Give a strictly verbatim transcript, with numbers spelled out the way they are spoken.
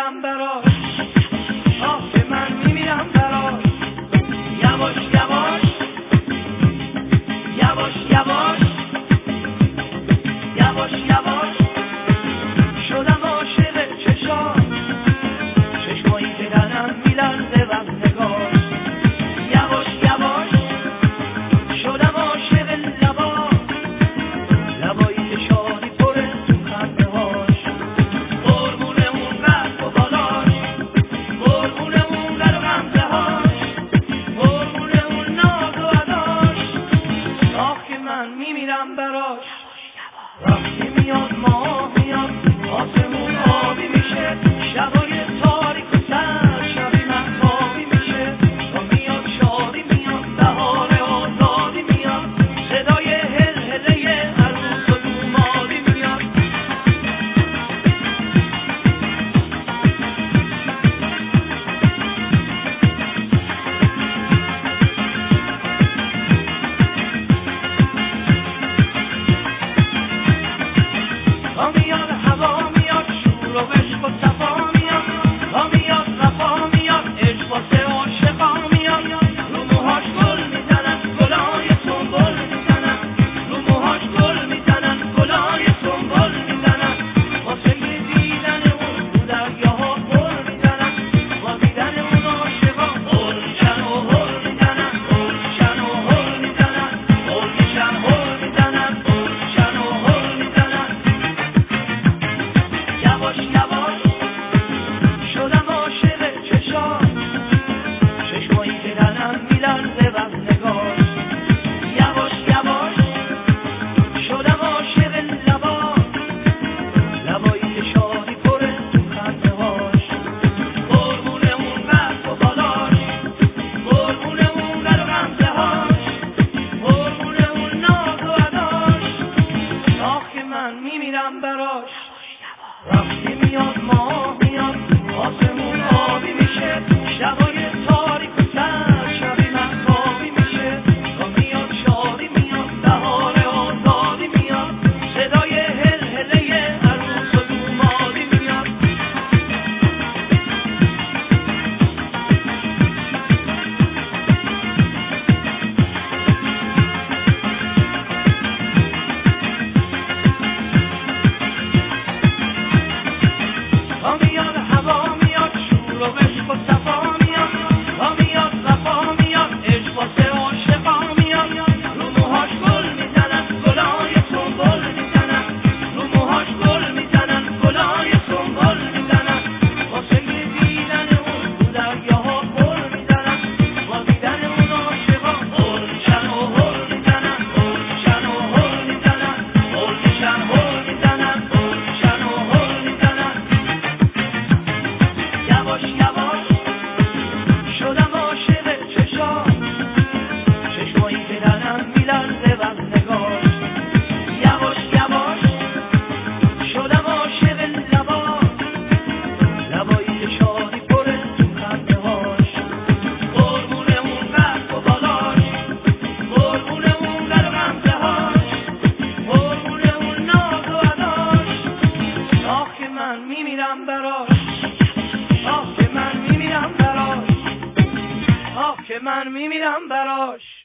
میمیرم براش، آه که من میمیرم براش. یواش یواش یواش یواش یواش یواش شدم عاشق چشام، چشمایی که دلم میلرزه وقت نگاه. یواش یواش شدم عاشق لبا، لبایی که شادی پره تو خنده هاش. قربون اون قلب و بالاش، قربون اون قلب و غمزه هاش، قربون اون ناز و اداش، آه که من میمیرم براش. وقتی میاد ماه میاد آسمون آبی میشه، شبای تاریک و سر شبی مهتابی میشه. تا میاد شادی میاد بهار آزادی میاد، صدای هل هله عروس و دومادی میاد. تا میاد هوا میاد شور و عشق و صفا میاد، تا میاد وفا میاد عشق واسه عاشقا میاد. رو موهاش گل میزنن گلای سنبل میزنن، رو موهاش گل میزنن گلای سنبل میزنن. واسه دیدن اون تو دریاها غر میزنن، با دیدن اون عاشقا غر میشن و غر میزنن، غر میشن و غر میزنن، غر میشن غر میزنن، غر میشن و غر میزنن. یواش یواش شدم عاشق چشام، چشمایی که دلم میلرزه وقت نگاه. یواش یواش شدم عاشق لبا، لبایی که شادی پره تو خنده هاش. قربون اون قلب و بالاش، قربون اون قلب و غمزه هاش، قربون اون ناز و اداش، آه که من میمیرم براش. وقتی میاد ماه میاد آسمون آبی میشه، شبای تاریک و سر شبی مهتابی میشه. تا میاد شادی میاد بهار آزادی میاد، صدای هل هله عروس و دومادی میاد. تا میاد هوا میاد شور و عشق و صفا میاد، تا میاد وفا میاد عشق واسه عاشقا میاد. رو موهاش گل میزنن گلای سنبل میزنن، رو موهاش گل میزنن گلای سنبل میزنن. واسه دیدن اون تو دریاها غر میزنن، با دیدن اون عاشقا غر میشن و غر میزنن، غر میشن و غر میزنن، غر میشن غر میزنن، غر میشن و غر میزنن. یواش یواش شدم عاشق چشام، چشمایی که دلم میلرزه وقت نگاه. یواش یواش شدم عاشق لبا، لبایی که شادی پره تو خنده هاش. قربون اون قلب و بالاش، قربون اون قلب و غمزه هاش، قربون اون ناز و اداش، آه که من میمیرم براش، آه که من میمیرم براش، آه که من میمیرم براش.